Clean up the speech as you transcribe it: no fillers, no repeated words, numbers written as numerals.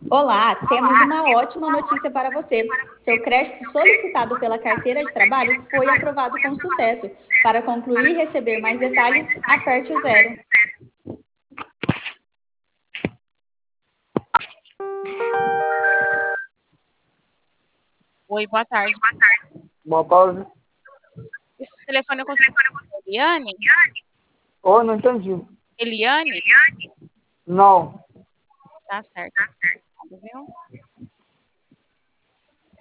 Olá, temos uma ótima notícia para você. Seu crédito solicitado pela carteira de trabalho foi aprovado com sucesso. Para concluir e receber mais detalhes, aperte o zero. Oi, boa tarde. Boa tarde. Esse telefone eu consigo falar com a Eliane? Oi, não entendi. Eliane? Não. Tá certo. Viu?